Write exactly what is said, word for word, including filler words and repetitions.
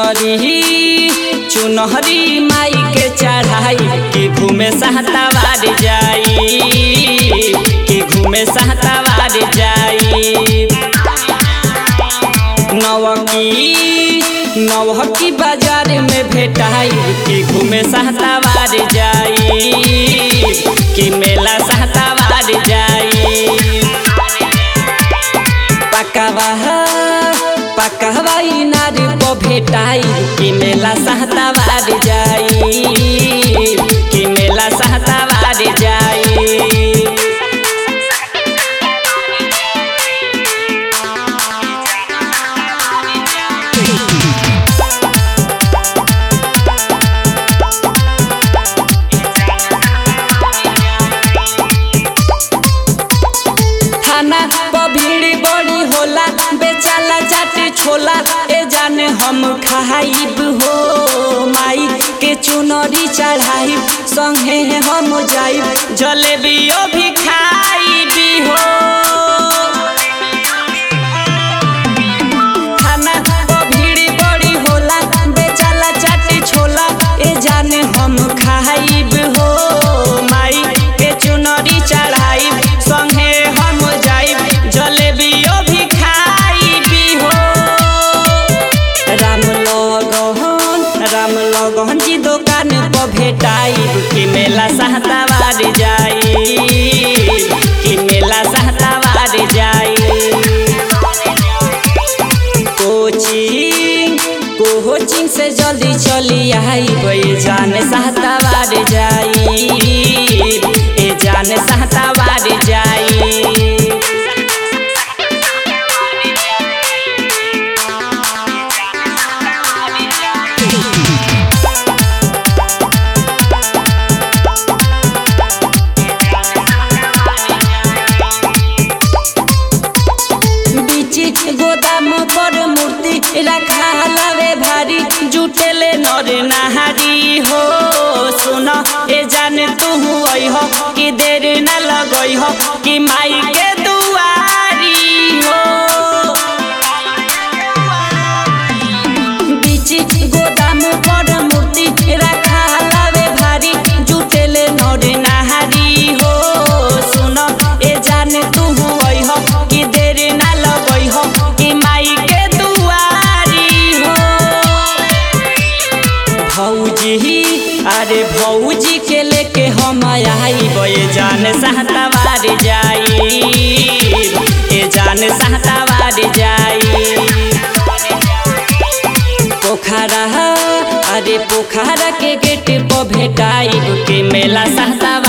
चुनरी चुनरी माई के चढ़ाई के घूमे सहतावार जाई के घूमे सहतावार जाई। नवकी नवकी बाजार में भेटाई के घूमे सहतावार जाई कि मेला सहतावार जाई। पकावा पकावा इनार को भेटाई कि मेला सहतावार जाई कि मेला सहतावार जाई। थाना पर भीड़ बड़ी होला बेचाला चाटे छोला ए जाने हम खाइब हो। माई के चुनरी चढ़ाई संगे हम जाइब जलेबियो भी खाइबी हो। थाना पर भीड़ बड़ी होला बेचाला चाटे छोला ए जाने हम खाइब हो। माई के चुनरी चढ़ाई संगे हम जाइब जलेबियो भी खाइबी हो। राम लगन राम लगन जी दुकान पर भेटाई कि मेला सहतावार जाई कि मेला सहतावार जाई। कोचिंग कोचिंग से जल्दी चली आई ए जान सहतावार जाई ए जान सहतावार जाई। गोदाम पर मूर्ति रखा लवे भारी जुटेले नर नहारी हो। सुनो ए जाने तू हुई हो कि देर न लगई हो कि माई के दुआरी हो। बीच गोदाम पर मूर्ति रखा लवे भारी जुटेले नर नहारी हो। सुनो ए जाने तू हुई हो कि देर न लगई हो कि माई के दुआरी हो। भौजी अरे भौजी के लेके हम आई बे जान सहतावार जाई ए जान सहतावार जाई। पोखरा अरे पोखरा के गेट पर भेटाई कि मेला सहता